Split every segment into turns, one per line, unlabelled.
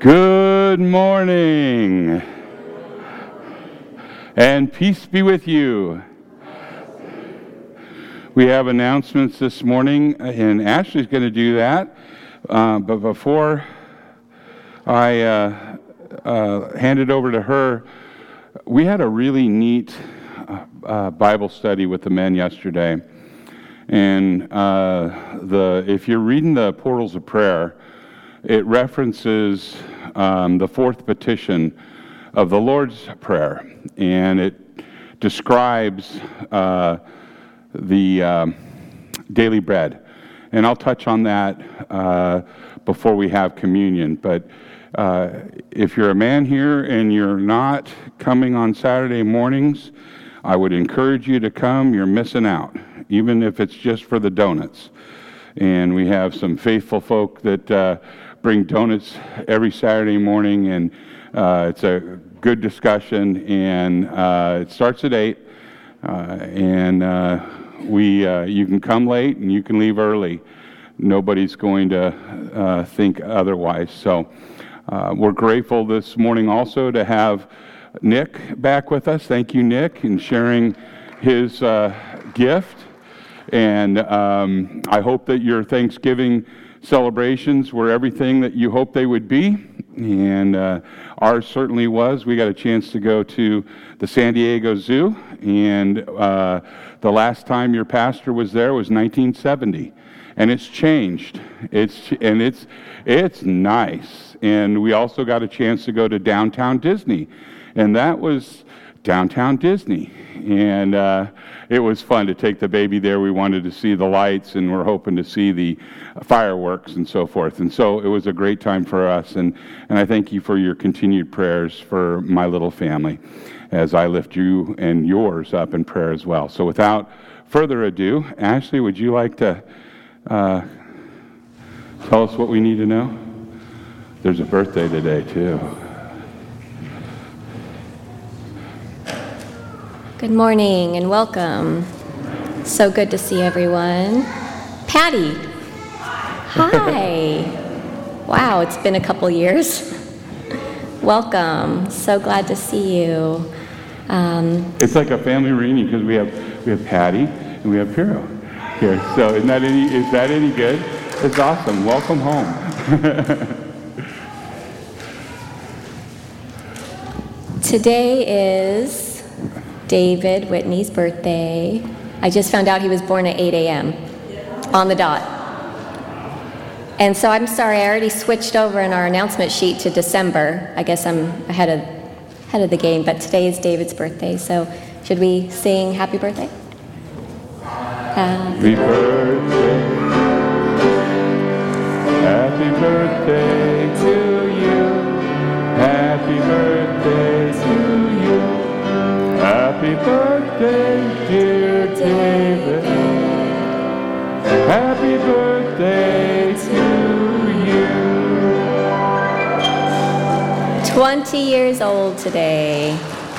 Good morning, and peace be with you. We have announcements this morning, and Ashley's going to do that. But before I hand it over to her, we had a really neat Bible study with the men yesterday. And if you're reading the Portals of Prayer, it references the fourth petition of the Lord's Prayer, and it describes the daily bread. And I'll touch on that before we have communion. But if you're a man here and you're not coming on Saturday mornings, I would encourage you to come. You're missing out, even if it's just for the donuts. And we have some faithful folk that bring donuts every Saturday morning, and it's a good discussion, and it starts at 8, and you can come late and you can leave early. Nobody's going to think otherwise. So we're grateful this morning also to have Nick back with us. Thank you, Nick, in sharing his gift. And I hope that your Thanksgiving celebrations were everything that you hoped they would be. And ours certainly was. We got a chance to go to the San Diego Zoo. And the last time your pastor was there was 1970. And it's changed. It's nice. And we also got a chance to go to Downtown Disney. And that was Downtown Disney. And it was fun to take the baby there. We wanted to see the lights, and we're hoping to see the fireworks and so forth. And so it was a great time for us. And I thank you for your continued prayers for my little family as I lift you and yours up in prayer as well. So without further ado, Ashley, would you like to tell us what we need to know? There's a birthday today, too.
Good morning and welcome. So good to see everyone. Patty, hi. Wow, it's been a couple years. Welcome. So glad to see you.
It's like a family reunion because we have Patty and we have Piero here. So is that any good? It's awesome. Welcome home.
Today is David Whitney's birthday. I just found out he was born at 8 a.m. on the dot. And so I'm sorry, I already switched over in our announcement sheet to December. I guess I'm ahead of the game, but today is David's birthday. So should we sing happy birthday?
Happy birthday. Happy birthday to you. Happy birthday to you. Happy birthday, dear David. Happy birthday to you.
20 years old today.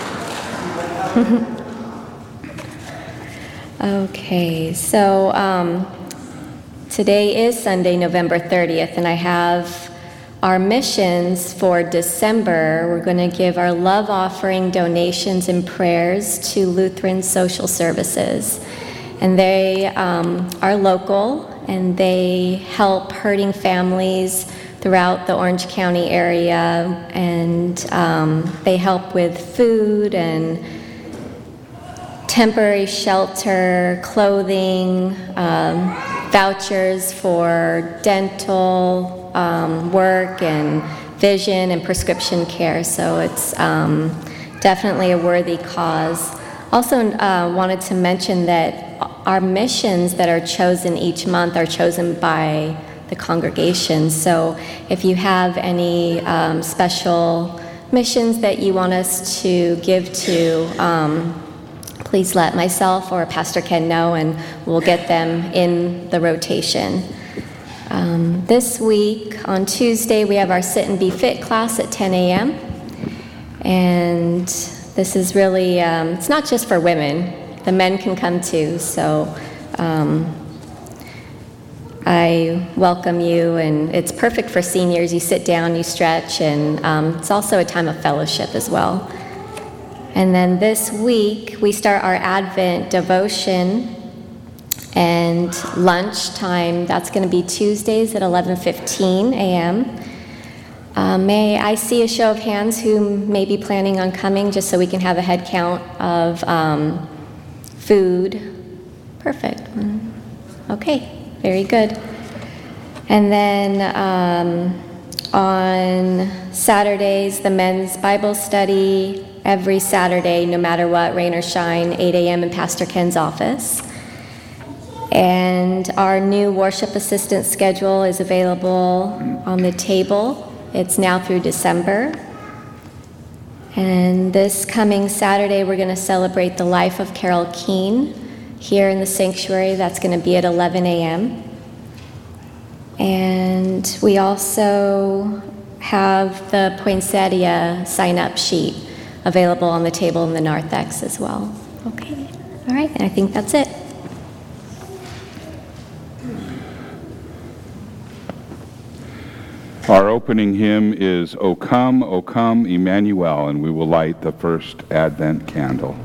Okay, so today is Sunday, November 30th, and I have our missions for December. We're going to give our love offering, donations, and prayers to Lutheran Social Services. And they are local, and they help hurting families throughout the Orange County area, and they help with food and temporary shelter, clothing, vouchers for dental work and vision and prescription care. So it's definitely a worthy cause. Also wanted to mention that our missions that are chosen each month are chosen by the congregation. So if you have any special missions that you want us to give to, please let myself or Pastor Ken know, and we'll get them in the rotation. This week, on Tuesday, we have our Sit and Be Fit class at 10 a.m. And this is really, it's not just for women. The men can come too. So I welcome you, and it's perfect for seniors. You sit down, you stretch, and it's also a time of fellowship as well. And then this week, we start our Advent devotion and lunchtime. That's going to be Tuesdays at 11:15 a.m. May I see a show of hands who may be planning on coming, just so we can have a head count of food? Perfect. Okay, very good. And then on Saturdays, the men's Bible study, every Saturday, no matter what, rain or shine, 8 a.m. in Pastor Ken's office. And our new worship assistant schedule is available on the table. It's now through December. And this coming Saturday, we're going to celebrate the life of Carol Keene here in the sanctuary. That's going to be at 11 a.m. And we also have the poinsettia sign-up sheet available on the table in the narthex as well. Okay. All right. And I think that's it.
Our opening hymn is O Come, Emmanuel, and we will light the first Advent candle.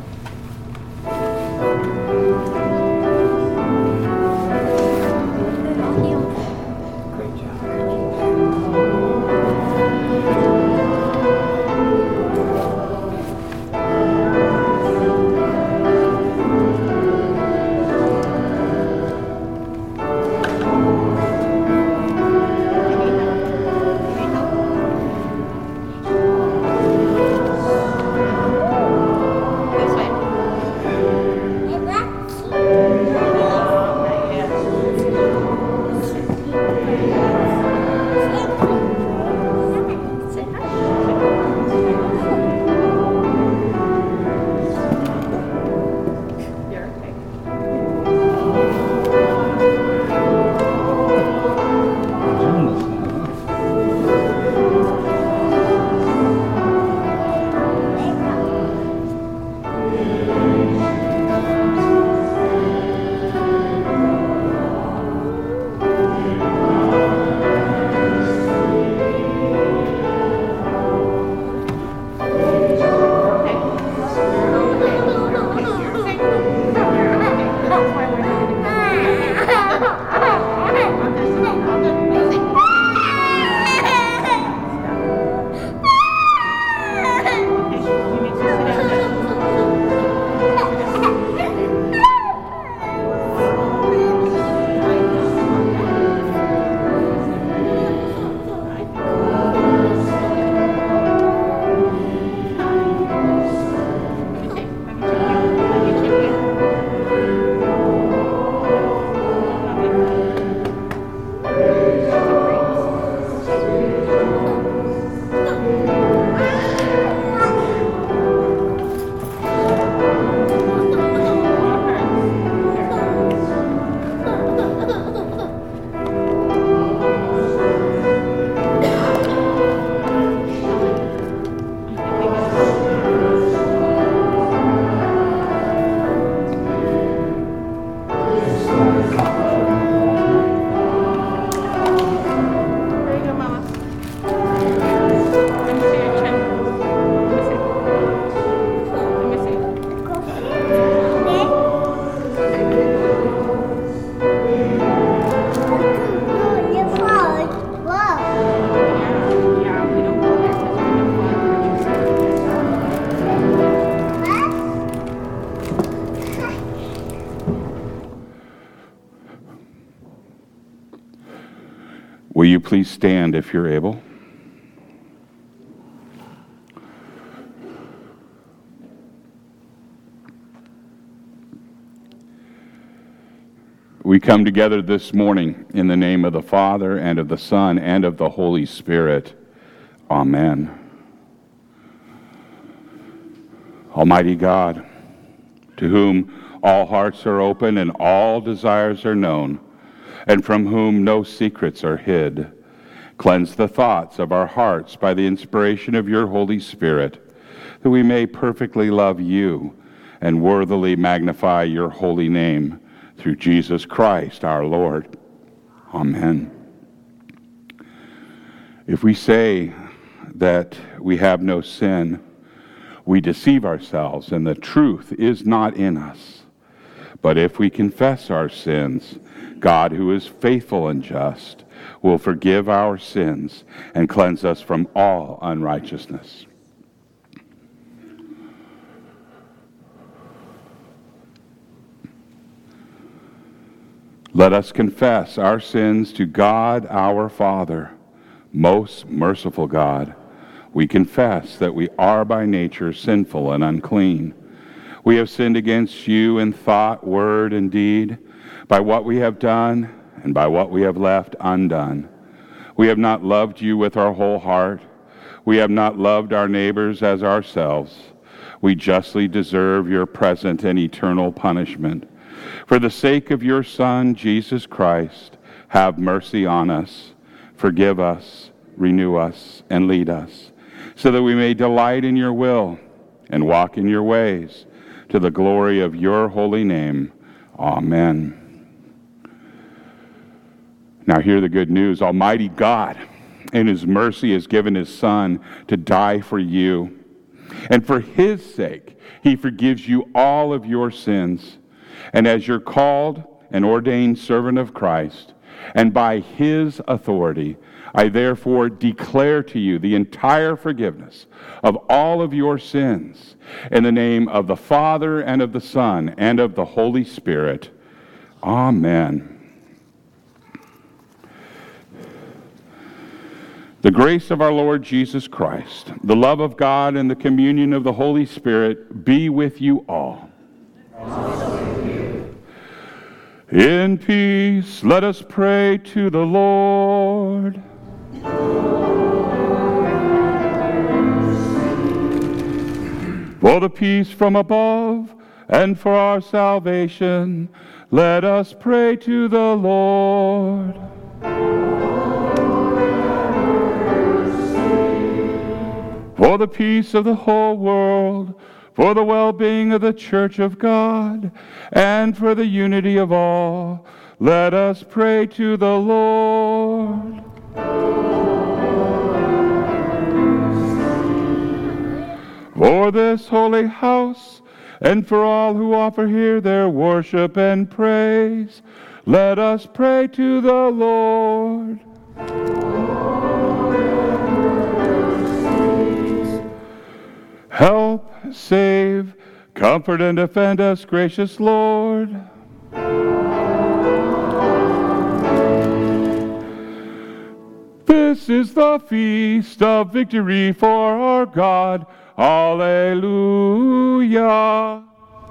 Will you please stand if you're able? We come together this morning in the name of the Father, and of the Son, and of the Holy Spirit. Amen. Almighty God, to whom all hearts are open and all desires are known, and from whom no secrets are hid, cleanse the thoughts of our hearts by the inspiration of your Holy Spirit, that we may perfectly love you and worthily magnify your holy name, through Jesus Christ our Lord. Amen. If we say that we have no sin, we deceive ourselves, and the truth is not in us. But if we confess our sins, God, who is faithful and just, will forgive our sins and cleanse us from all unrighteousness. Let us confess our sins to God our Father. Most merciful God, we confess that we are by nature sinful and unclean. We have sinned against you in thought, word, and deed, by what we have done and by what we have left undone. We have not loved you with our whole heart. We have not loved our neighbors as ourselves. We justly deserve your present and eternal punishment. For the sake of your Son, Jesus Christ, have mercy on us, forgive us, renew us, and lead us, so that we may delight in your will and walk in your ways, to the glory of your holy name. Amen. Now hear the good news. Almighty God, in his mercy, has given his Son to die for you. And for his sake, he forgives you all of your sins. And as your called and ordained servant of Christ, and by his authority, I therefore declare to you the entire forgiveness of all of your sins, in the name of the Father, and of the Son, and of the Holy Spirit. Amen. The grace of our Lord Jesus Christ, the love of God, and the communion of the Holy Spirit be with you all. In peace, let us pray to the Lord. For the peace from above and for our salvation, let us pray to the Lord. For the peace of the whole world, for the well-being of the Church of God, and for the unity of all, let us pray to the Lord. For this holy house, and for all who offer here their worship and praise, let us pray to the Lord. Help, save, comfort, and defend us, gracious Lord. This is the feast of victory for our God. Alleluia.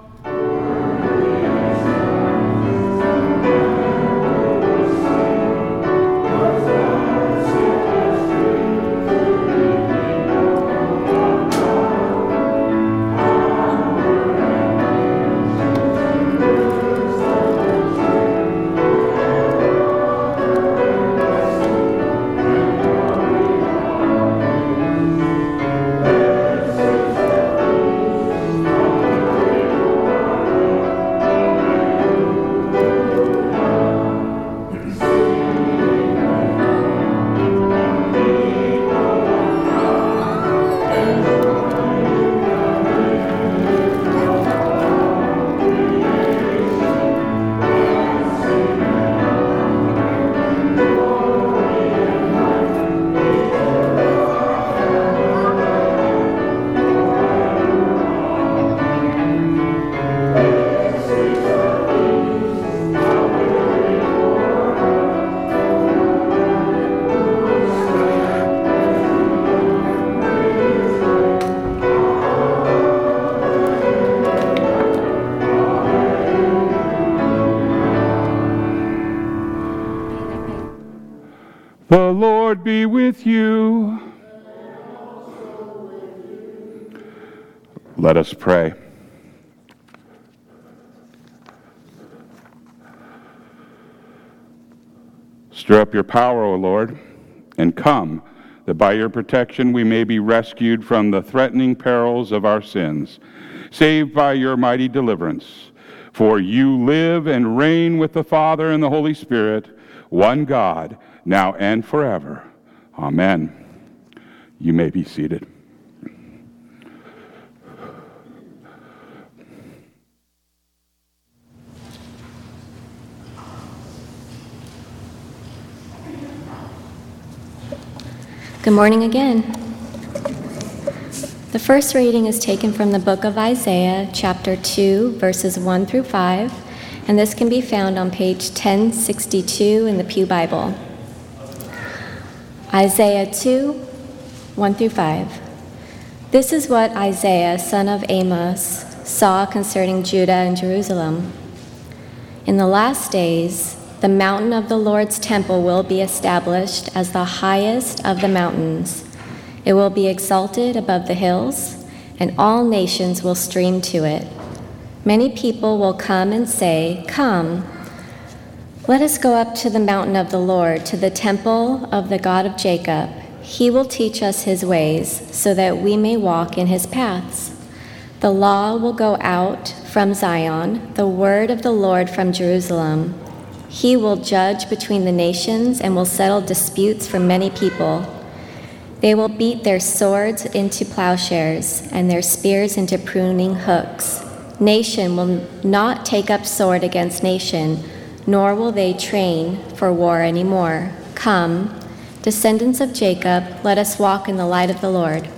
The Lord be with you. Let us pray. Stir up your power, O Lord, and come, that by your protection we may be rescued from the threatening perils of our sins, saved by your mighty deliverance. For you live and reign with the Father and the Holy Spirit, one God, now and forever. Amen. You may be seated.
Good morning again. The first reading is taken from the book of Isaiah, chapter 2, verses 1 through 5, and this can be found on page 1062 in the Pew Bible. Isaiah 2, 1 through 5. This is what Isaiah, son of Amos, saw concerning Judah and Jerusalem. In the last days, the mountain of the Lord's temple will be established as the highest of the mountains. It will be exalted above the hills, and all nations will stream to it. Many people will come and say, "Come, let us go up to the mountain of the Lord, to the temple of the God of Jacob. He will teach us his ways, so that we may walk in his paths. The law will go out from Zion, the word of the Lord from Jerusalem. He will judge between the nations and will settle disputes for many people. They will beat their swords into plowshares and their spears into pruning hooks. Nation will not take up sword against nation, nor will they train for war anymore. Come, descendants of Jacob, let us walk in the light of the Lord."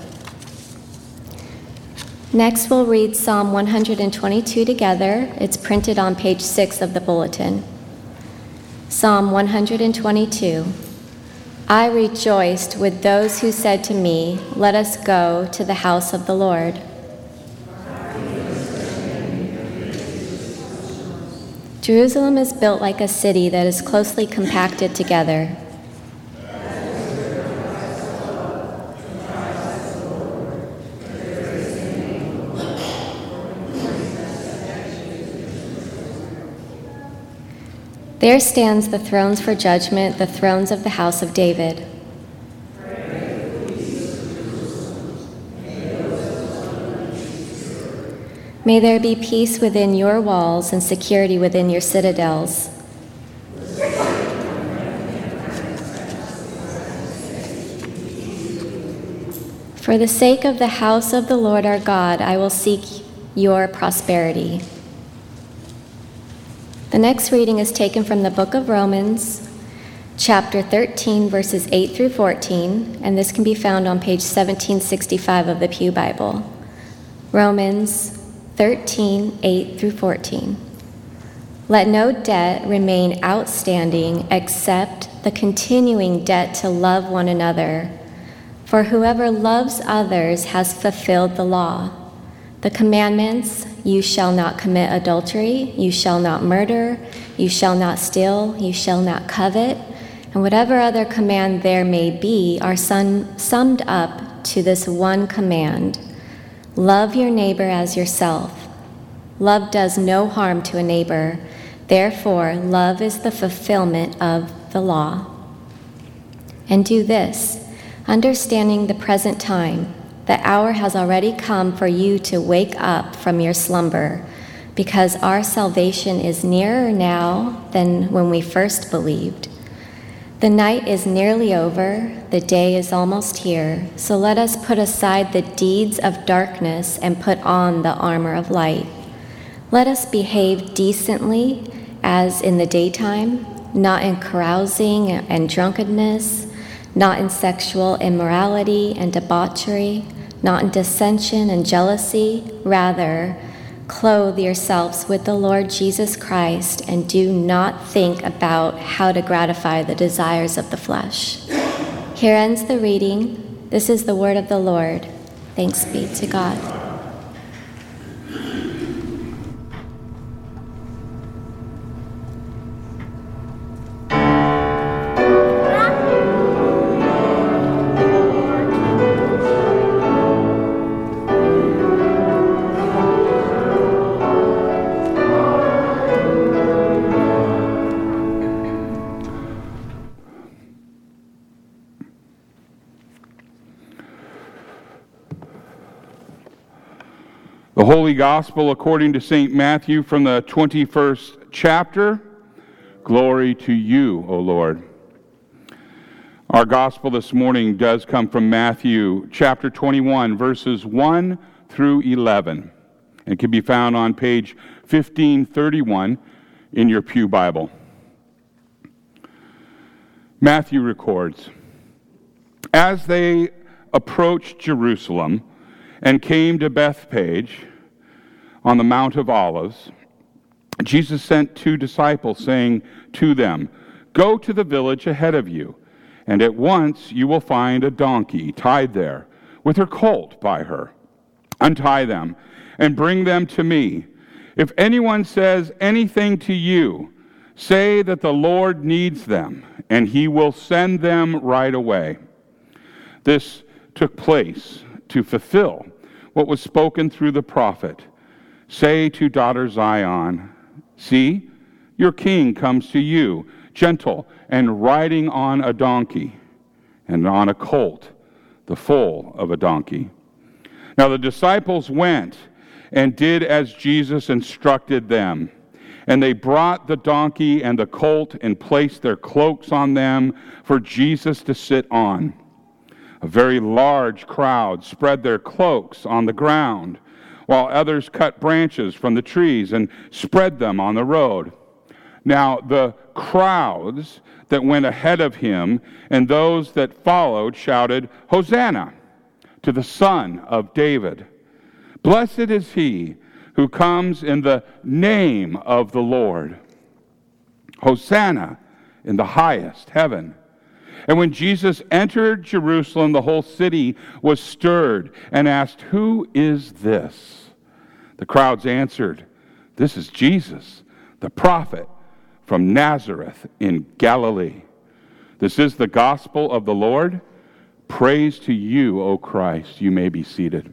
Next, we'll read Psalm 122 together. It's printed on page 6 of the bulletin. Psalm 122. I rejoiced with those who said to me, "Let us go to the house of the Lord." Jerusalem is built like a city that is closely compacted together. There stands the thrones for judgment, the thrones of the house of David. May there be peace within your walls and security within your citadels. For the sake of the house of the Lord our God, I will seek your prosperity. The next reading is taken from the book of Romans, chapter 13, verses 8 through 14, and this can be found on page 1765 of the Pew Bible. Romans 13, 8 through 14. Let no debt remain outstanding except the continuing debt to love one another. For whoever loves others has fulfilled the law. The commandments: you shall not commit adultery, you shall not murder, you shall not steal, you shall not covet, and whatever other command there may be are summed up to this one command: love your neighbor as yourself. Love does no harm to a neighbor. Therefore, love is the fulfillment of the law. And do this, understanding the present time. The hour has already come for you to wake up from your slumber, because our salvation is nearer now than when we first believed. The night is nearly over, the day is almost here, so let us put aside the deeds of darkness and put on the armor of light. Let us behave decently as in the daytime, not in carousing and drunkenness, not in sexual immorality and debauchery, not in dissension and jealousy. Rather, clothe yourselves with the Lord Jesus Christ and do not think about how to gratify the desires of the flesh. Here ends the reading. This is the word of the Lord. Thanks be to God.
The Holy Gospel according to St. Matthew from the 21st chapter. Glory to you, O Lord. Our gospel this morning does come from Matthew chapter 21, verses 1 through 11. And can be found on page 1531 in your pew Bible. Matthew records, as they approached Jerusalem and came to Bethphage on the Mount of Olives, Jesus sent 2 disciples, saying to them, go to the village ahead of you, and at once you will find a donkey tied there, with her colt by her. Untie them and bring them to me. If anyone says anything to you, say that the Lord needs them, and he will send them right away. This took place to fulfill what was spoken through the prophet. Say to daughter Zion, see, your king comes to you, gentle and riding on a donkey, and on a colt, the foal of a donkey. Now the disciples went and did as Jesus instructed them. And they brought the donkey and the colt and placed their cloaks on them for Jesus to sit on. A very large crowd spread their cloaks on the ground, while others cut branches from the trees and spread them on the road. Now the crowds that went ahead of him and those that followed shouted, Hosanna to the Son of David. Blessed is he who comes in the name of the Lord. Hosanna in the highest heaven. And when Jesus entered Jerusalem, the whole city was stirred and asked, who is this? The crowds answered, this is Jesus, the prophet from Nazareth in Galilee. This is the gospel of the Lord. Praise to you, O Christ. You may be seated.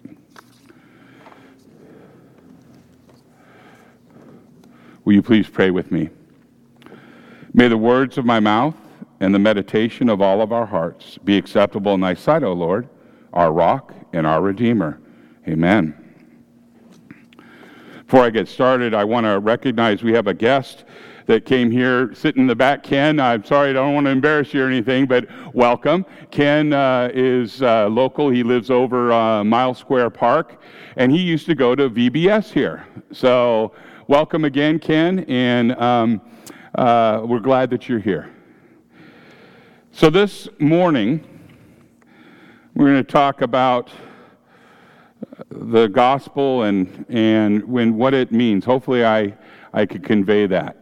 Will you please pray with me? May the words of my mouth and the meditation of all of our hearts be acceptable in thy sight, O Lord, our rock and our Redeemer. Amen. Before I get started, I want to recognize we have a guest that came here sitting in the back. Ken, I'm sorry, I don't want to embarrass you or anything, but welcome. Ken is local. He lives over Mile Square Park, and he used to go to VBS here. So welcome again, Ken, and we're glad that you're here. So this morning, we're going to talk about the gospel and what it means. Hopefully I could convey that.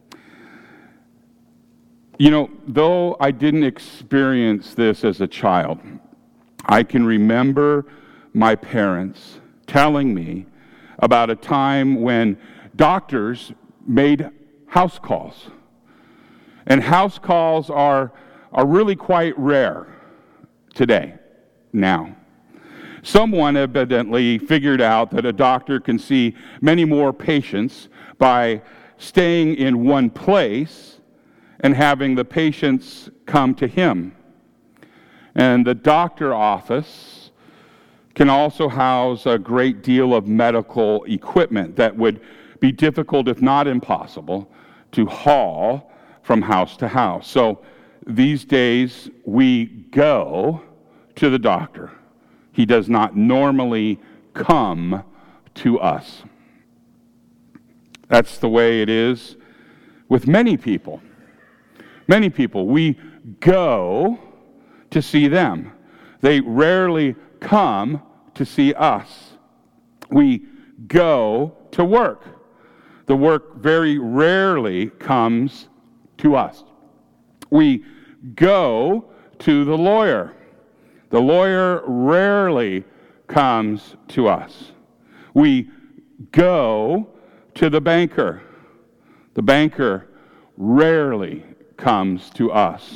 You know, though I didn't experience this as a child, I can remember my parents telling me about a time when doctors made house calls. And house calls are really quite rare today, now. Someone evidently figured out that a doctor can see many more patients by staying in one place and having the patients come to him. And the doctor office can also house a great deal of medical equipment that would be difficult, if not impossible, to haul from house to house. So these days, we go to the doctor. He does not normally come to us. That's the way it is with many people. Many people, we go to see them. They rarely come to see us. We go to work. The work very rarely comes to us. We go to the lawyer. The lawyer rarely comes to us. We go to the banker. The banker rarely comes to us.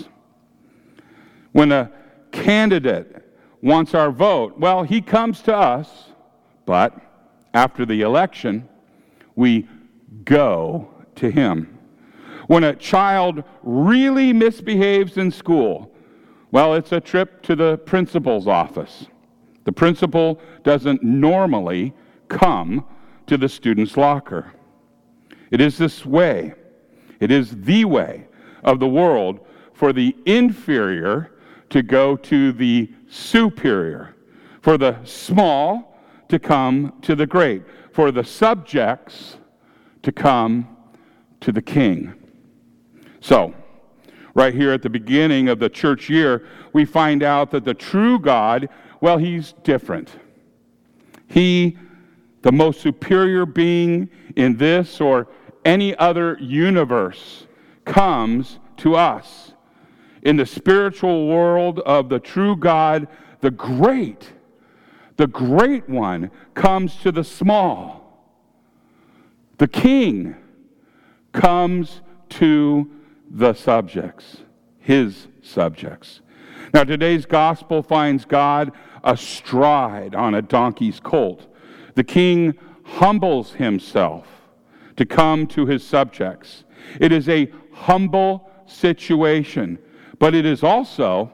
When a candidate wants our vote, well, he comes to us, but after the election, we go to him. When a child really misbehaves in school, well, it's a trip to the principal's office. The principal doesn't normally come to the student's locker. It is this way It is the way of the world for the inferior to go to the superior, for the small to come to the great, for the subjects to come to the king. So, right here at the beginning of the church year, we find out that the true God, well, he's different. He, the most superior being in this or any other universe, comes to us. In the spiritual world of the true God, the great one comes to the small. The king comes to the subjects, his subjects. Now, today's gospel finds God astride on a donkey's colt. The king humbles himself to come to his subjects. It is a humble situation, but it is also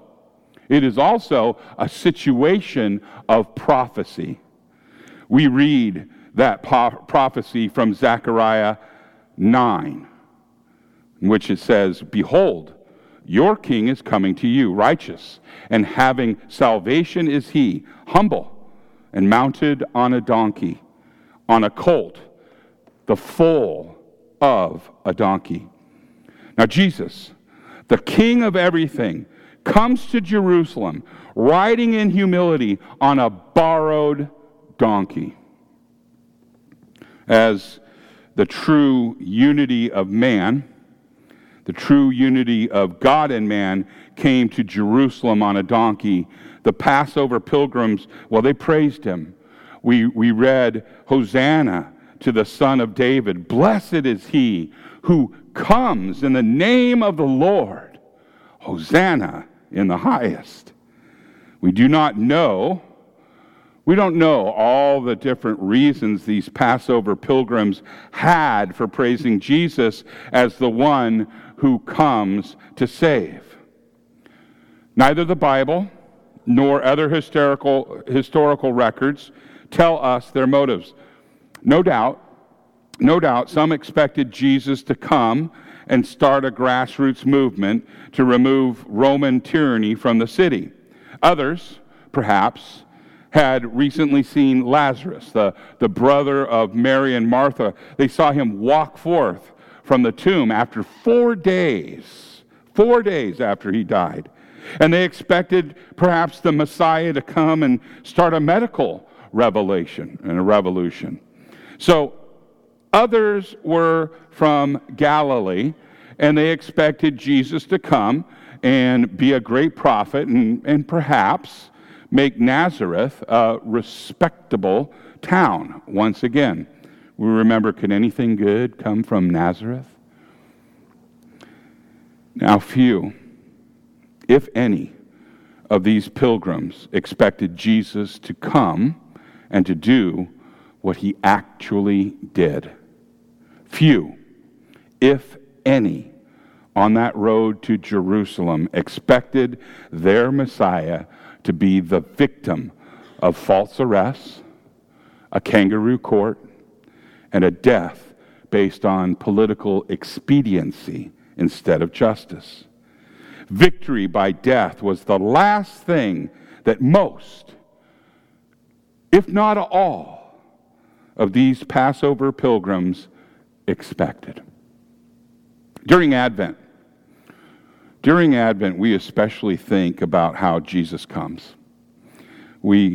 a situation of prophecy. We read that prophecy from Zechariah 9, in which it says, "Behold, your king is coming to you, righteous, and having salvation is he, humble, and mounted on a donkey, on a colt, the foal of a donkey." Now Jesus, the King of everything, comes to Jerusalem, riding in humility on a borrowed donkey. As the true unity of man, the true unity of God and man came to Jerusalem on a donkey, the Passover pilgrims, well, they praised him. We read, "Hosanna to the Son of David. Blessed is he who comes in the name of the Lord. Hosanna in the highest." We don't know all the different reasons these Passover pilgrims had for praising Jesus as the one who comes to save. Neither the Bible nor other historical records tell us their motives. No doubt, some expected Jesus to come and start a grassroots movement to remove Roman tyranny from the city. Others, perhaps, had recently seen Lazarus, the brother of Mary and Martha. They saw him walk forth from the tomb after 4 days after he died. And they expected perhaps the Messiah to come and start a medical revelation and a revolution. So others were from Galilee, and they expected Jesus to come and be a great prophet and perhaps make Nazareth a respectable town once again. We remember, could anything good come from Nazareth? Now, few, if any, of these pilgrims expected Jesus to come and to do what he actually did. Few, if any, on that road to Jerusalem expected their Messiah to be the victim of false arrests, a kangaroo court, and a death based on political expediency instead of justice. Victory by death was the last thing that most, if not all, of these Passover pilgrims expected. During Advent, we especially think about how Jesus comes. We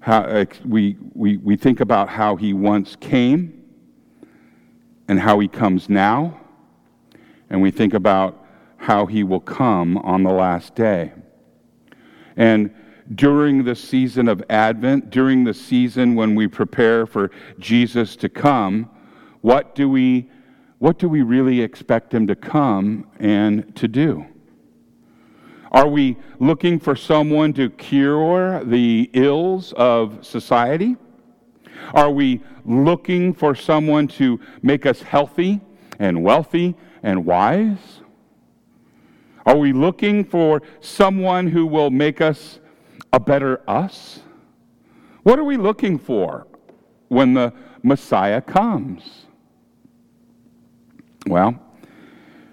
think about how he once came and how he comes now, and we think about how he will come on the last day. And during the season of Advent, during the season when we prepare for Jesus to come, what do we really expect him to come and to do? Are we looking for someone to cure the ills of society? Are we looking for someone to make us healthy and wealthy and wise? Are we looking for someone who will make us a better us? What are we looking for when the Messiah comes? Well,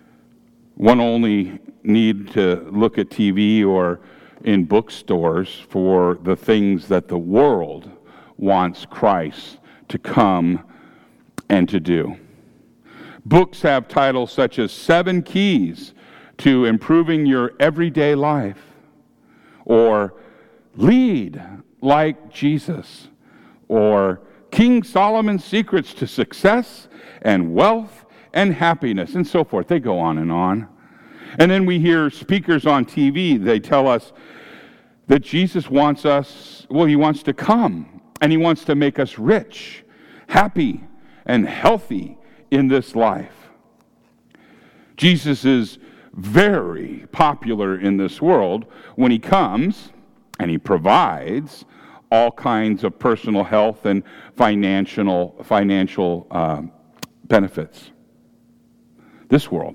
One only need to look at TV or in bookstores for the things that the world wants Christ to come and to do. Books have titles such as 7 Keys to Improving Your Everyday Life, or Lead Like Jesus, or King Solomon's Secrets to Success and Wealth and Happiness, and so forth. They go on. And then we hear speakers on TV, they tell us that Jesus wants us, he wants to come, and he wants to make us rich, happy, and healthy in this life. Jesus is very popular in this world when he comes and he provides all kinds of personal health and financial benefits. This world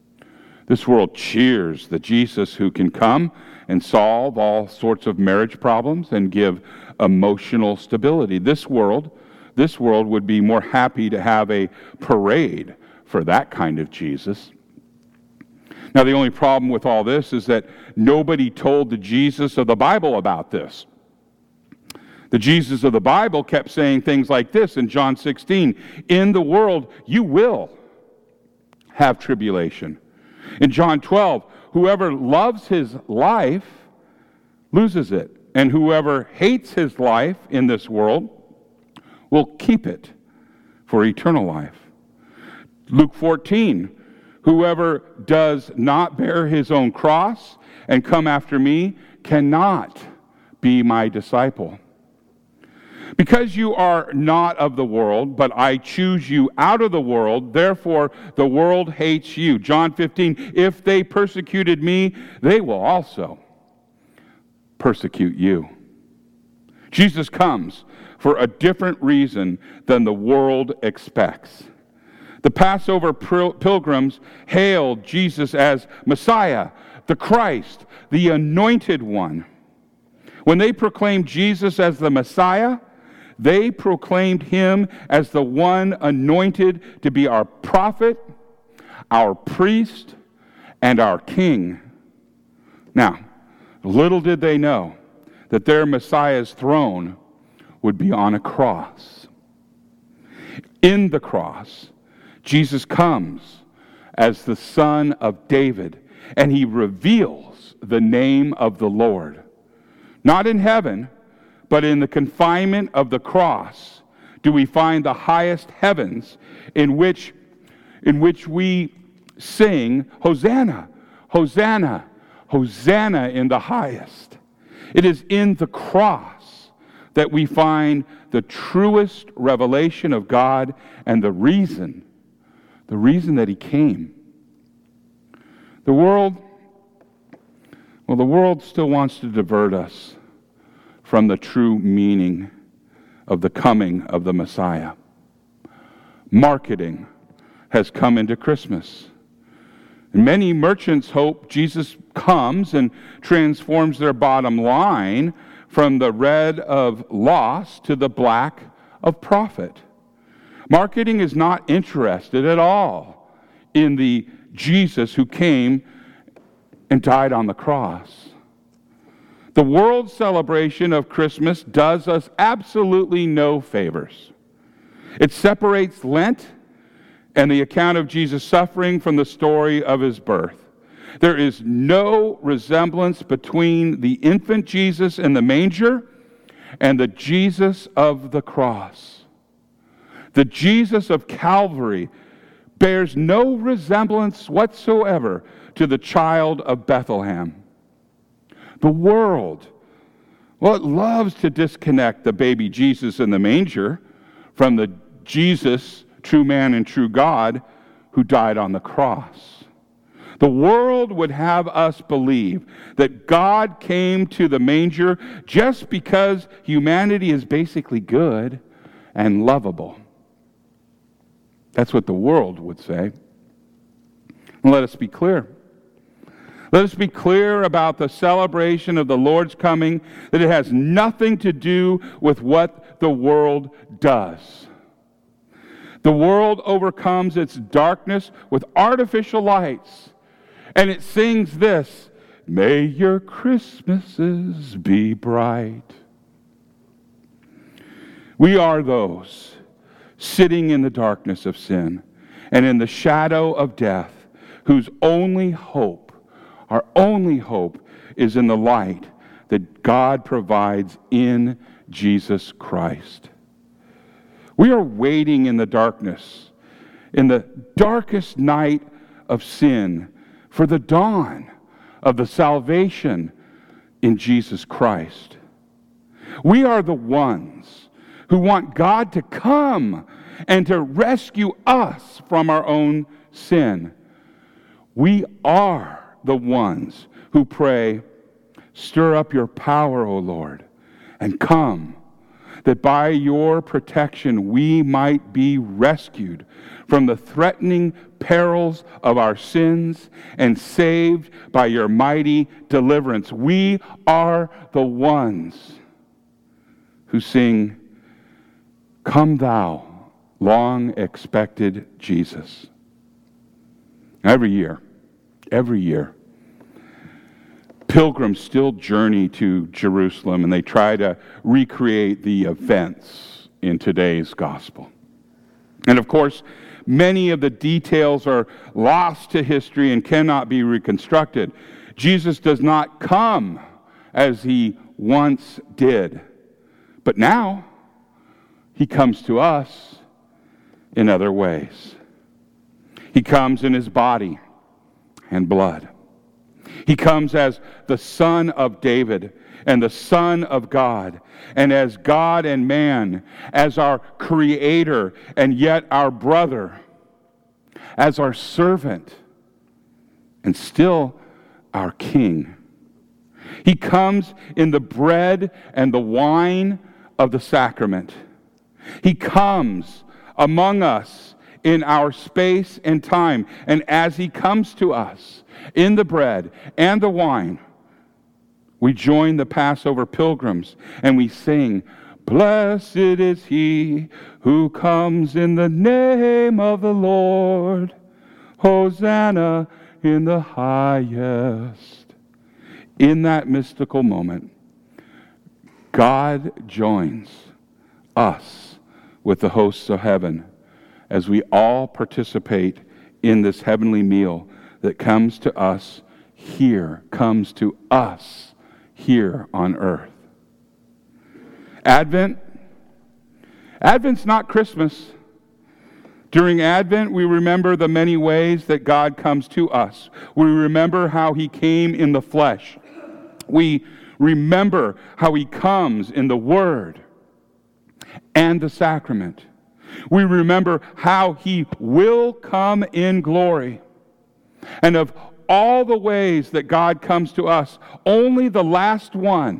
cheers the Jesus who can come and solve all sorts of marriage problems and give emotional stability. This world would be more happy to have a parade for that kind of Jesus. Now, the only problem with all this is that nobody told the Jesus of the Bible about this. The Jesus of the Bible kept saying things like this in John 16, "In the world you will have tribulation." In John 12, "Whoever loves his life loses it, and whoever hates his life in this world will keep it for eternal life." Luke 14, "Whoever does not bear his own cross and come after me cannot be my disciple. Because you are not of the world, but I choose you out of the world, therefore the world hates you." John 15, "If they persecuted me, they will also persecute you." Jesus comes for a different reason than the world expects. The Passover pilgrims hailed Jesus as Messiah, the Christ, the Anointed One. When they proclaimed Jesus as the Messiah, they proclaimed him as the one anointed to be our prophet, our priest, and our king. Now, little did they know that their Messiah's throne would be on a cross. In the cross, Jesus comes as the Son of David, and he reveals the name of the Lord. Not in heaven, but in the confinement of the cross do we find the highest heavens in which we sing, "Hosanna, Hosanna, Hosanna in the highest." It is in the cross that we find the truest revelation of God and the reason that he came. The world still wants to divert us from the true meaning of the coming of the Messiah. Marketing has come into Christmas. And many merchants hope Jesus comes and transforms their bottom line from the red of loss to the black of profit. Marketing is not interested at all in the Jesus who came and died on the cross. The world's celebration of Christmas does us absolutely no favors. It separates Lent and the account of Jesus' suffering from the story of his birth. There is no resemblance between the infant Jesus in the manger and the Jesus of the cross. The Jesus of Calvary bears no resemblance whatsoever to the child of Bethlehem. The world, it loves to disconnect the baby Jesus in the manger from the Jesus, true man and true God, who died on the cross. The world would have us believe that God came to the manger just because humanity is basically good and lovable. That's what the world would say. And let us be clear. Let us be clear about the celebration of the Lord's coming, that it has nothing to do with what the world does. The world overcomes its darkness with artificial lights. And it sings this, may your Christmases be bright. We are those sitting in the darkness of sin and in the shadow of death, whose only hope, our only hope, is in the light that God provides in Jesus Christ. We are waiting in the darkness, in the darkest night of sin, for the dawn of the salvation in Jesus Christ. We are the ones who want God to come and to rescue us from our own sin. We are the ones who pray, stir up your power, O Lord, and come, that by your protection we might be rescued from the threatening perils of our sins and saved by your mighty deliverance. We are the ones who sing, come thou, long expected Jesus. Every year, pilgrims still journey to Jerusalem and they try to recreate the events in today's gospel. And of course, many of the details are lost to history and cannot be reconstructed. Jesus does not come as he once did, but now he comes to us in other ways. He comes in his body and blood. He comes as the Son of David and the Son of God, and as God and man, as our Creator and yet our brother, as our servant and still our King. He comes in the bread and the wine of the sacrament. He comes among us in our space and time, and as he comes to us in the bread and the wine, we join the Passover pilgrims and we sing, blessed is he who comes in the name of the Lord. Hosanna in the highest. In that mystical moment, God joins us with the hosts of heaven as we all participate in this heavenly meal that comes to us here on earth. Advent's not Christmas. During Advent, we remember the many ways that God comes to us. We remember how he came in the flesh. We remember how he comes in the Word and the sacrament. We remember how he will come in glory. And of all the ways that God comes to us, only the last one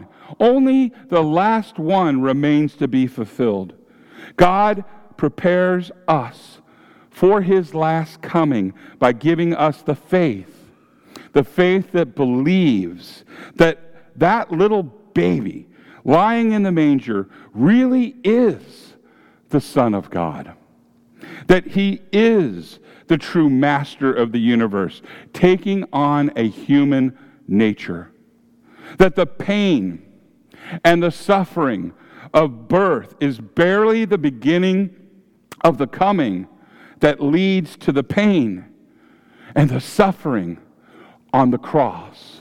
remains to be fulfilled. God prepares us for his last coming by giving us the faith that believes that little baby lying in the manger really is the Son of God, that he is the true master of the universe, taking on a human nature, that the pain and the suffering of birth is barely the beginning of the coming that leads to the pain and the suffering on the cross.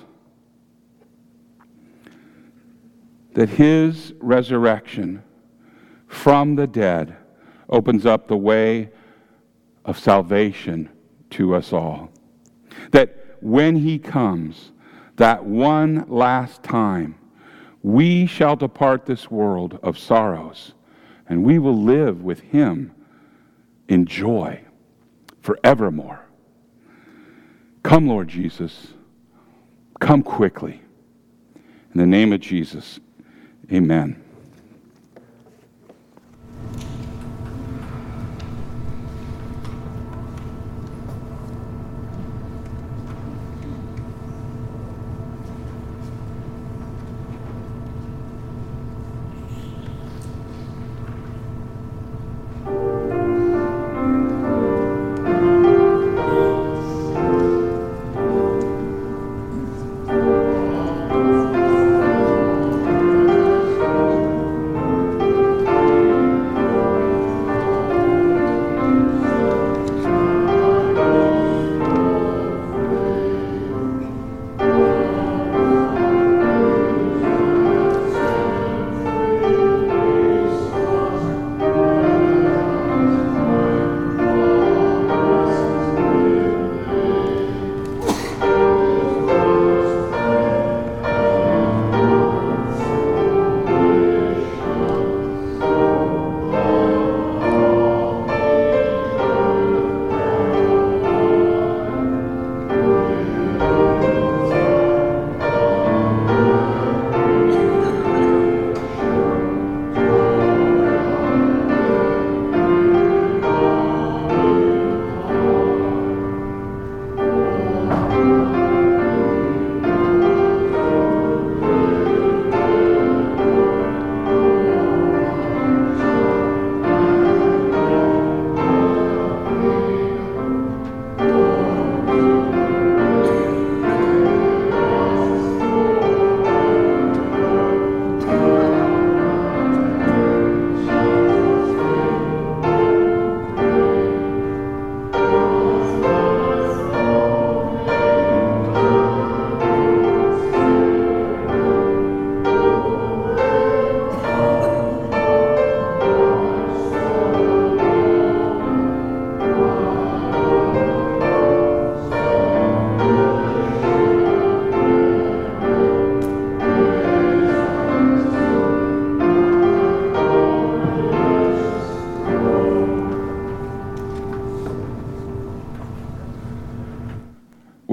That his resurrection from the dead opens up the way of salvation to us all. That when he comes, that one last time, we shall depart this world of sorrows, and we will live with him in joy forevermore. Come, Lord Jesus. Come quickly. In the name of Jesus, amen.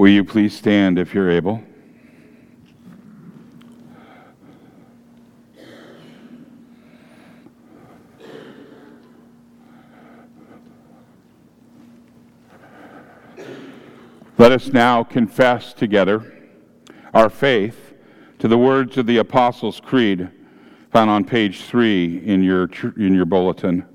Will you please stand if you're able? Let us now confess together our faith to the words of the Apostles' Creed, found on page 3 in your bulletin.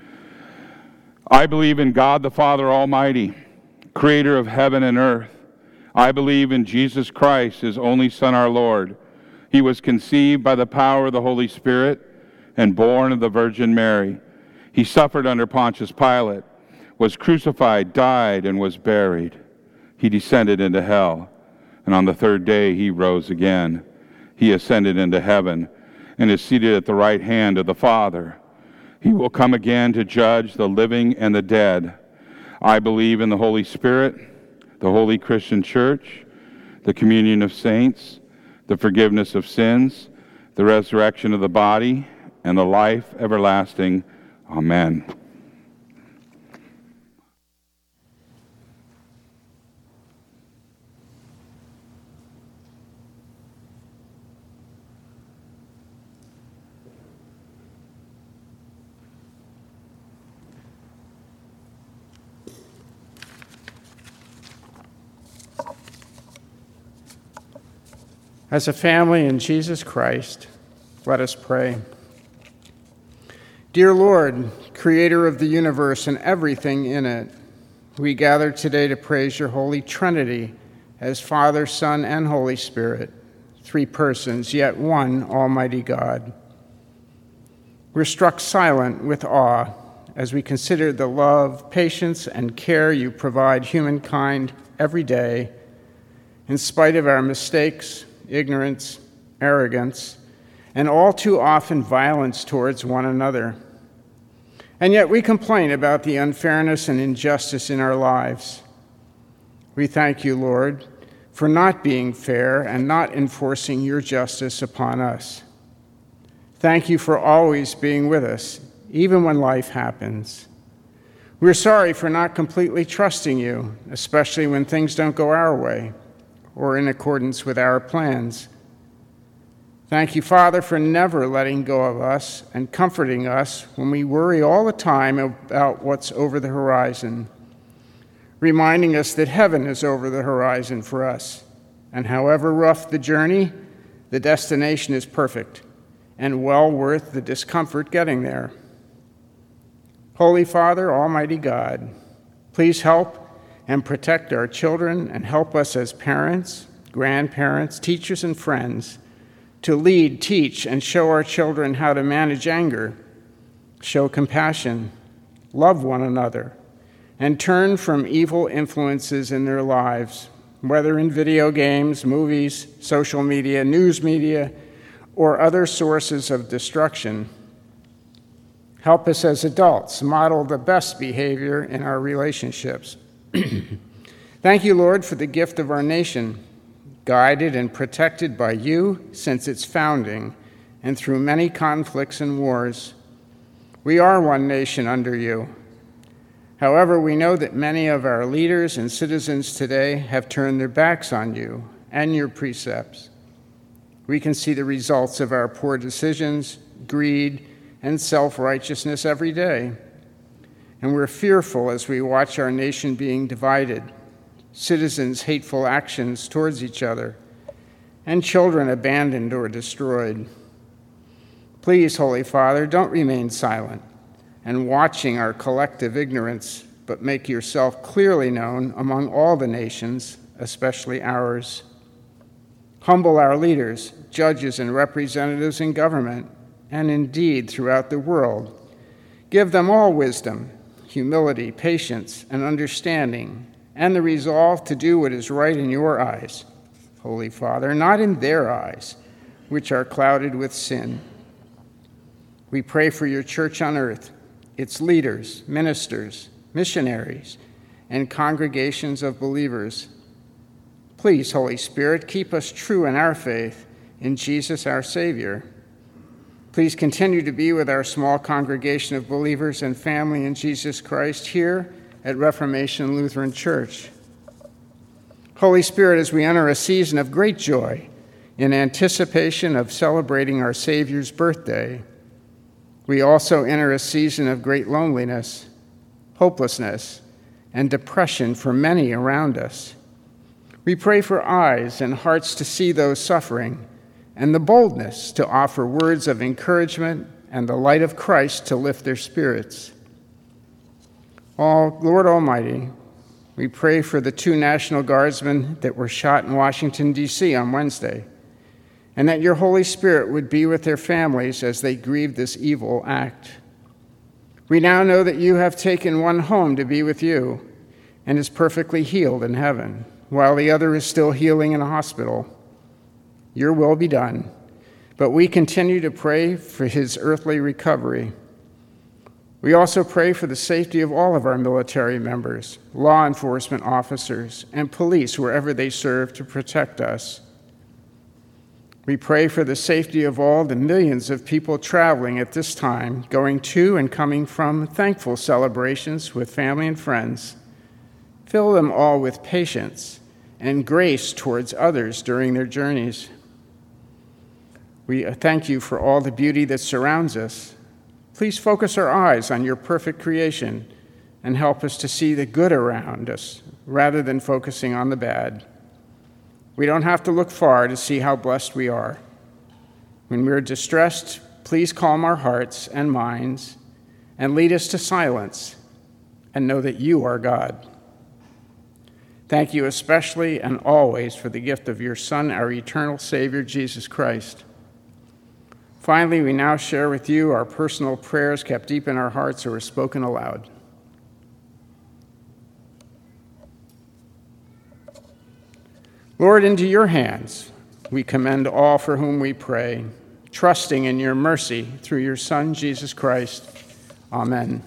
I believe in God the Father Almighty, creator of heaven and earth. I believe in Jesus Christ, his only Son, our Lord. He was conceived by the power of the Holy Spirit and born of the Virgin Mary. He suffered under Pontius Pilate, was crucified, died, and was buried. He descended into hell, and on the third day he rose again. He ascended into heaven and is seated at the right hand of the Father. He will come again to judge the living and the dead. I believe in the Holy Spirit, the holy Christian Church, the communion of saints, the forgiveness of sins, the resurrection of the body, and the life everlasting. Amen.
As a family in Jesus Christ, let us pray. Dear Lord, creator of the universe and everything in it, we gather today to praise your Holy Trinity as Father, Son, and Holy Spirit, three persons, yet one Almighty God. We're struck silent with awe as we consider the love, patience, and care you provide humankind every day, in spite of our mistakes, ignorance, arrogance, and all too often violence towards one another. And yet we complain about the unfairness and injustice in our lives. We thank you, Lord, for not being fair and not enforcing your justice upon us. Thank you for always being with us, even when life happens. We're sorry for not completely trusting you, especially when things don't go our way or in accordance with our plans. Thank you, Father, for never letting go of us and comforting us when we worry all the time about what's over the horizon, reminding us that heaven is over the horizon for us, and however rough the journey, the destination is perfect and well worth the discomfort getting there. Holy Father, Almighty God, please help and protect our children and help us as parents, grandparents, teachers, and friends to lead, teach, and show our children how to manage anger, show compassion, love one another, and turn from evil influences in their lives, whether in video games, movies, social media, news media, or other sources of destruction. Help us as adults model the best behavior in our relationships. Thank you, Lord, for the gift of our nation, guided and protected by you since its founding and through many conflicts and wars. We are one nation under you. However, we know that many of our leaders and citizens today have turned their backs on you and your precepts. We can see the results of our poor decisions, greed, and self-righteousness every day. And we're fearful as we watch our nation being divided, citizens' hateful actions towards each other, and children abandoned or destroyed. Please, Holy Father, don't remain silent and watching our collective ignorance, but make yourself clearly known among all the nations, especially ours. Humble our leaders, judges, and representatives in government, and indeed throughout the world. Give them all wisdom, humility, patience, and understanding, and the resolve to do what is right in your eyes, Holy Father, not in their eyes, which are clouded with sin. We pray for your church on earth, its leaders, ministers, missionaries, and congregations of believers. Please, Holy Spirit, keep us true in our faith in Jesus our Savior. Please continue to be with our small congregation of believers and family in Jesus Christ here at Reformation Lutheran Church. Holy Spirit, as we enter a season of great joy in anticipation of celebrating our Savior's birthday, we also enter a season of great loneliness, hopelessness, and depression for many around us. We pray for eyes and hearts to see those suffering and the boldness to offer words of encouragement and the light of Christ to lift their spirits. Lord Almighty, we pray for the 2 National Guardsmen that were shot in Washington, D.C. on Wednesday, and that your Holy Spirit would be with their families as they grieve this evil act. We now know that you have taken one home to be with you and is perfectly healed in heaven, while the other is still healing in a hospital. Your will be done, but we continue to pray for his earthly recovery. We also pray for the safety of all of our military members, law enforcement officers, and police wherever they serve to protect us. We pray for the safety of all the millions of people traveling at this time, going to and coming from thankful celebrations with family and friends. Fill them all with patience and grace towards others during their journeys. We thank you for all the beauty that surrounds us. Please focus our eyes on your perfect creation and help us to see the good around us rather than focusing on the bad. We don't have to look far to see how blessed we are. When we're distressed, please calm our hearts and minds and lead us to silence and know that you are God. Thank you especially and always for the gift of your Son, our eternal Savior, Jesus Christ. Finally, we now share with you our personal prayers kept deep in our hearts or spoken aloud. Lord, into your hands we commend all for whom we pray, trusting in your mercy through your Son, Jesus Christ. Amen.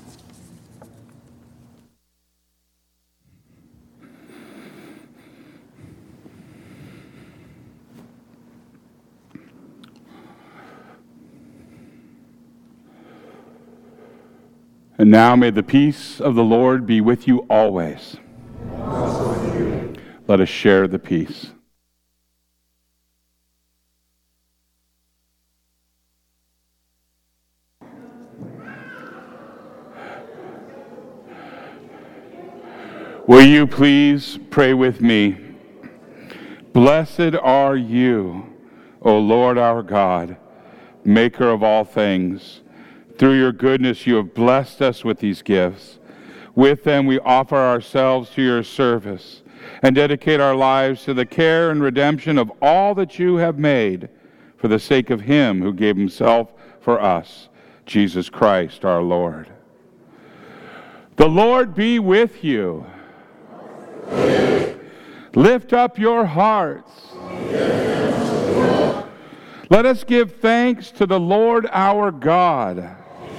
And now may the peace of the Lord be with you always. Also with you. Let us share the peace. Will you please pray with me? Blessed are you, O Lord our God, maker of all things. Through your goodness, you have blessed us with these gifts. With them, we offer ourselves to your service and dedicate our lives to the care and redemption of all that you have made for the sake of him who gave himself for us, Jesus Christ our Lord. The Lord be with you. Lift up your hearts. Let us give thanks to the Lord our God.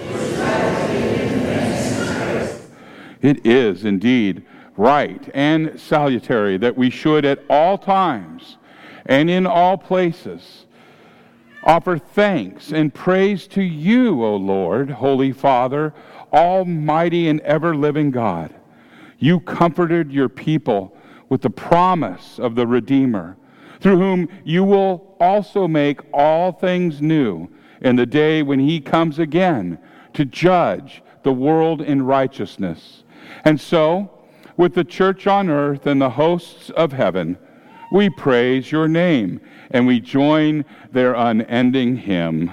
It is indeed right and salutary that we should at all times and in all places offer thanks and praise to you, O Lord, Holy Father, Almighty and ever-living God. You comforted your people with the promise of the Redeemer, through whom you will also make all things new in the day when he comes again to judge the world in righteousness. And so, with the church on earth and the hosts of heaven, we praise your name, and we join their unending hymn.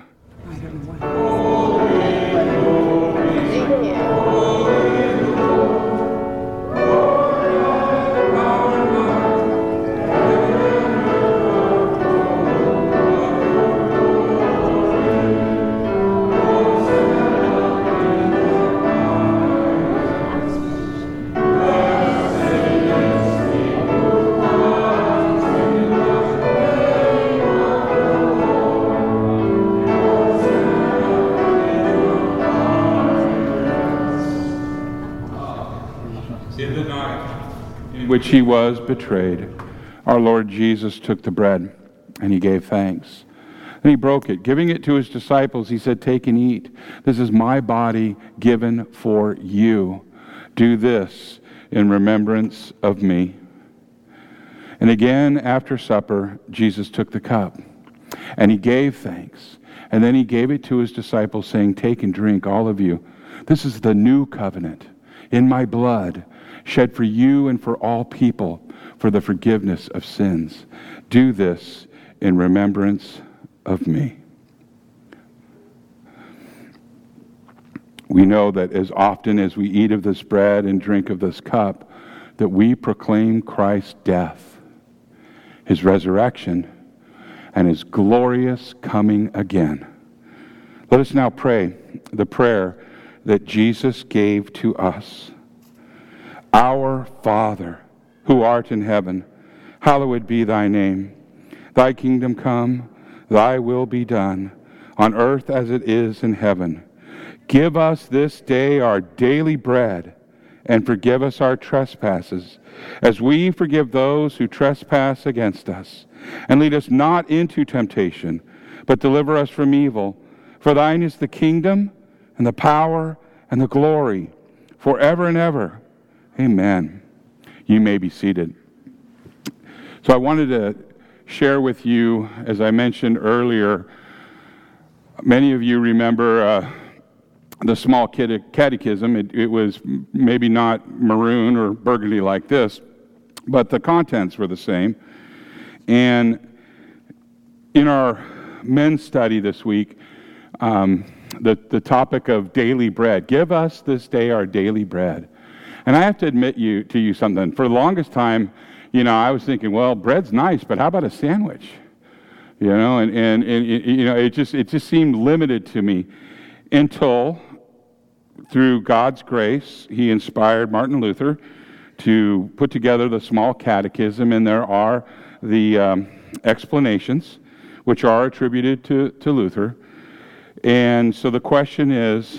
Which he was betrayed, our Lord Jesus took the bread, and he gave thanks. And he broke it. Giving it to his disciples, he said, "Take and eat. This is my body given for you. Do this in remembrance of me." And again, after supper, Jesus took the cup, and he gave thanks. And then he gave it to his disciples, saying, "Take and drink, all of you. This is the new covenant in my blood, shed for you and for all people for the forgiveness of sins. Do this in remembrance of me." We know that as often as we eat of this bread and drink of this cup, that we proclaim Christ's death, his resurrection, and his glorious coming again. Let us now pray the prayer that Jesus gave to us. Our Father, who art in heaven, hallowed be thy name. Thy kingdom come, thy will be done, on earth as it is in heaven. Give us this day our daily bread, and forgive us our trespasses, as we forgive those who trespass against us. And lead us not into temptation, but deliver us from evil. For thine is the kingdom, and the power, and the glory, forever and ever. Amen. You may be seated. So I wanted to share with you, as I mentioned earlier, many of you remember the small catechism. It was maybe not maroon or burgundy like this, but the contents were the same. And in our men's study this week, the topic of daily bread. Give us this day our daily bread. And I have to admit to you something. For the longest time, I was thinking, well, bread's nice, but how about a sandwich? And it just seemed limited to me until, through God's grace, he inspired Martin Luther to put together the small catechism, and there are the explanations, which are attributed to Luther. And so the question is,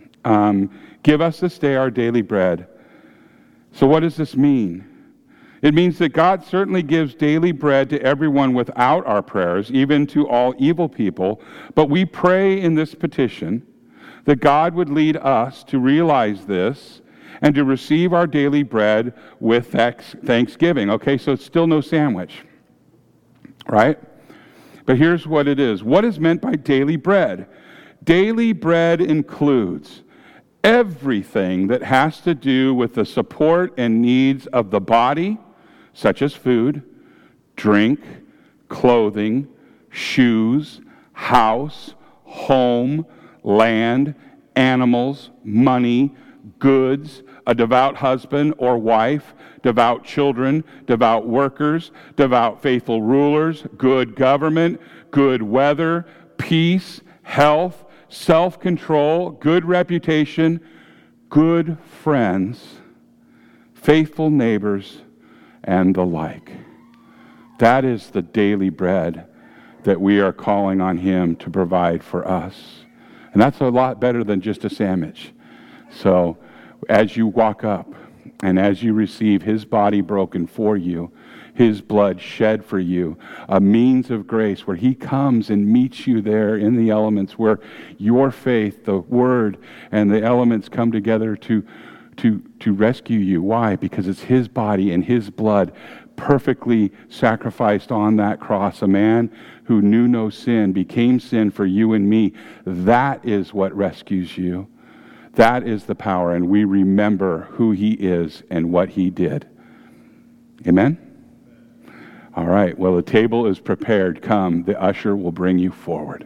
give us this day our daily bread. So what does this mean? It means that God certainly gives daily bread to everyone without our prayers, even to all evil people. But we pray in this petition that God would lead us to realize this and to receive our daily bread with thanksgiving. Okay, so it's still no sandwich, right? But here's what it is. What is meant by daily bread? Daily bread includes everything that has to do with the support and needs of the body, such as food, drink, clothing, shoes, house, home, land, animals, money, goods, a devout husband or wife, devout children, devout workers, devout faithful rulers, good government, good weather, peace, health, self-control, good reputation, good friends, faithful neighbors, and the like. That is the daily bread that we are calling on him to provide for us. And that's a lot better than just a sandwich. So as you walk up and as you receive his body broken for you, his blood shed for you, a means of grace where he comes and meets you there in the elements, where your faith, the word, and the elements come together to rescue you. Why? Because it's his body and his blood perfectly sacrificed on that cross. A man who knew no sin became sin for you and me. That is what rescues you. That is the power, and we remember who he is and what he did. Amen? All right, well, the table is prepared. Come, the usher will bring you forward.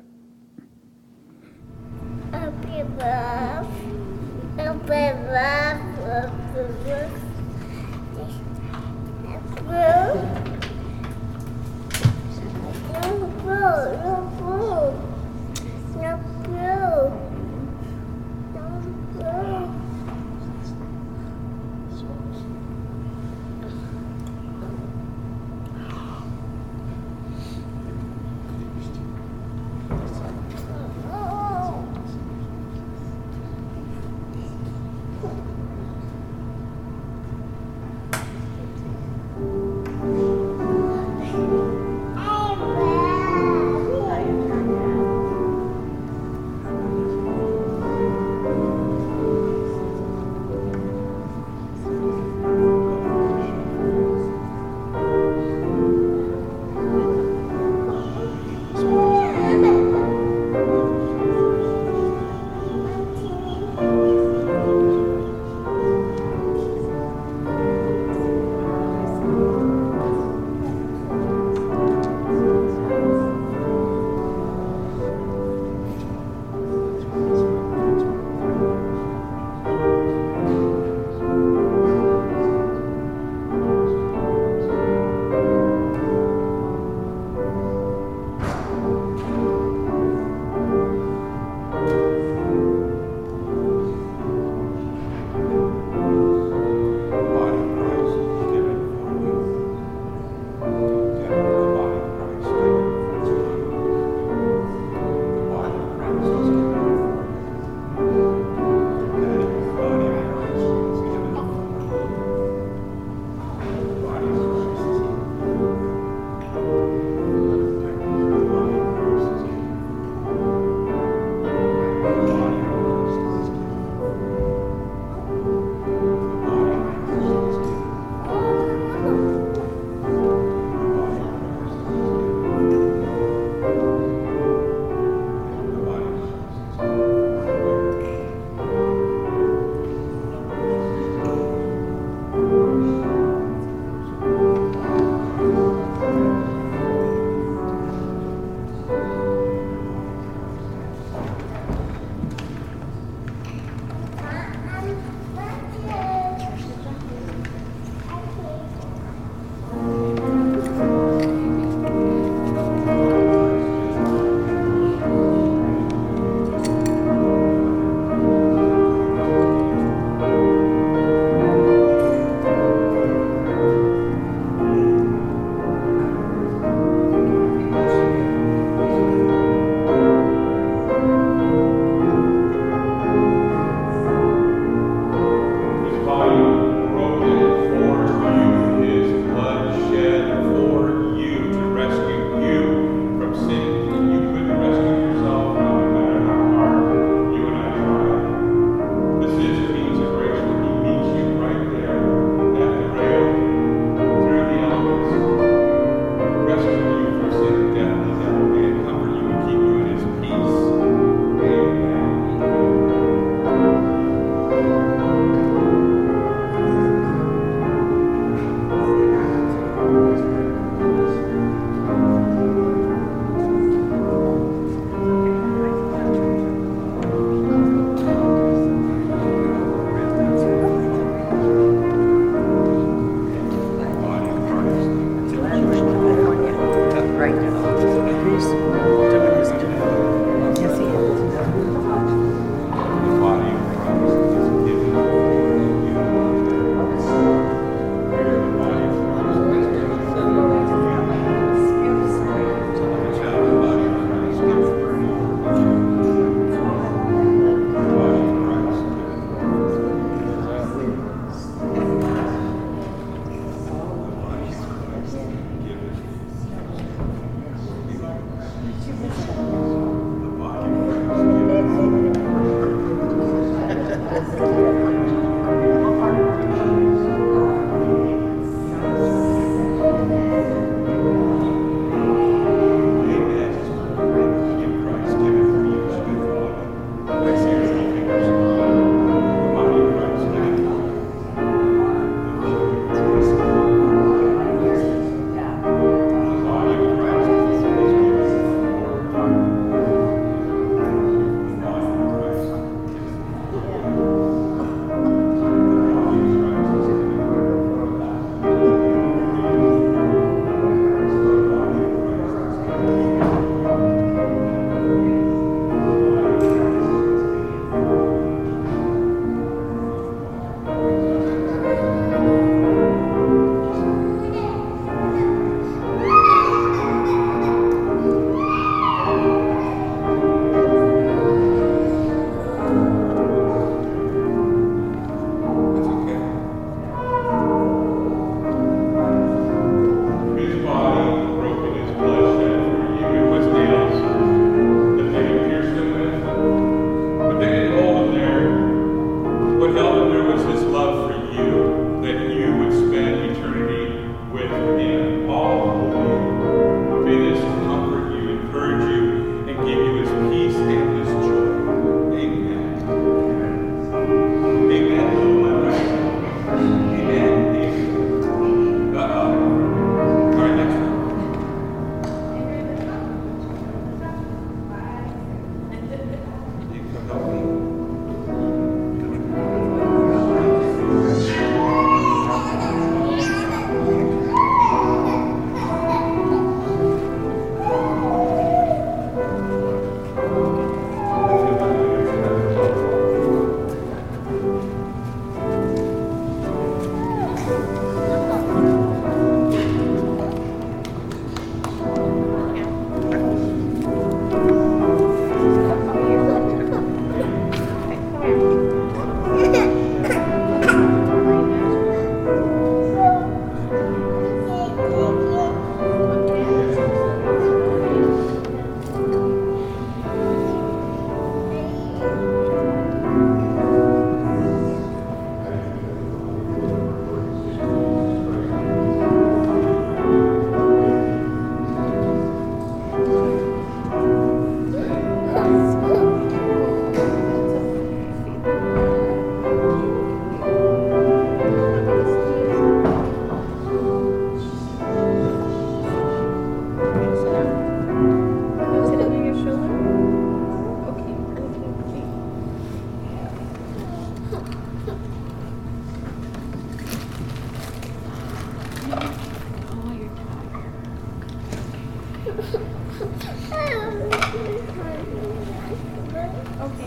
Okay.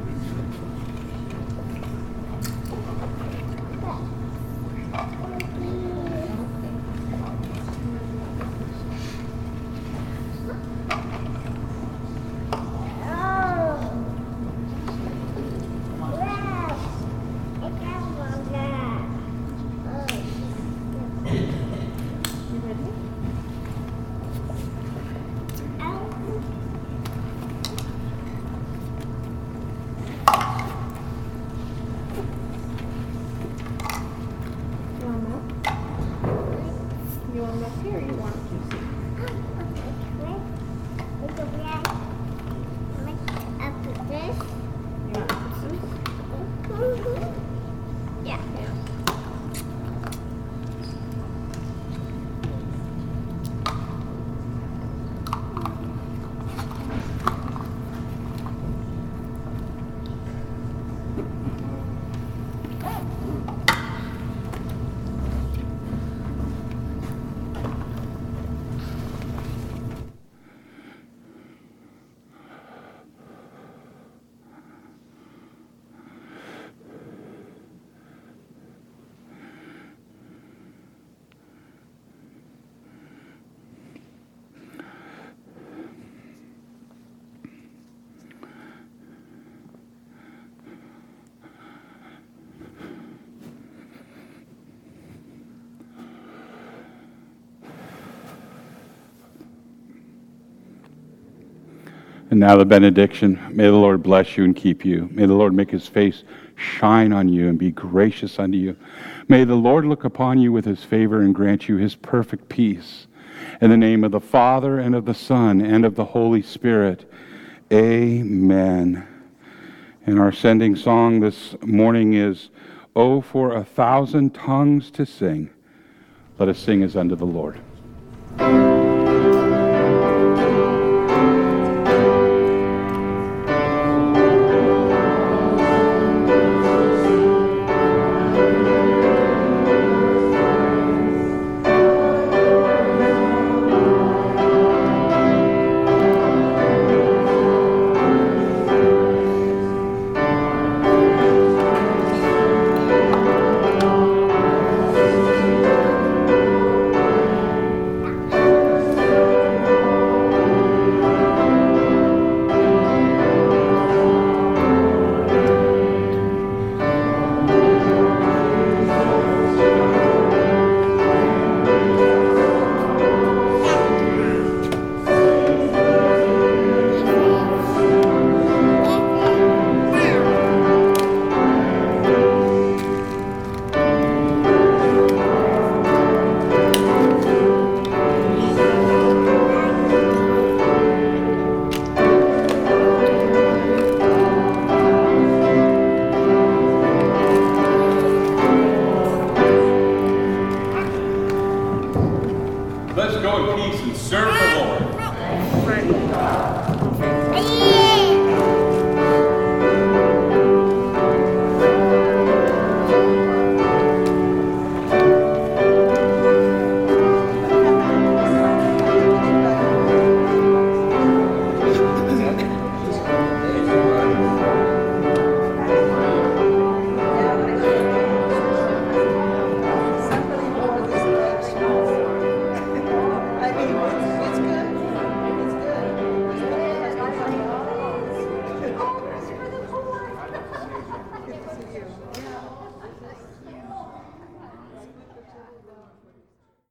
You want them up here or you want them to see? You want this?
Yeah.
And now the benediction. May the Lord bless you and keep you. May the Lord make his face shine on you and be gracious unto you. May the Lord look upon you with his favor and grant you his perfect peace. In the name of the Father, and of the Son, and of the Holy Spirit. Amen. And our sending song this morning is, "Oh, for 1,000 tongues to sing." Let us sing as unto the Lord.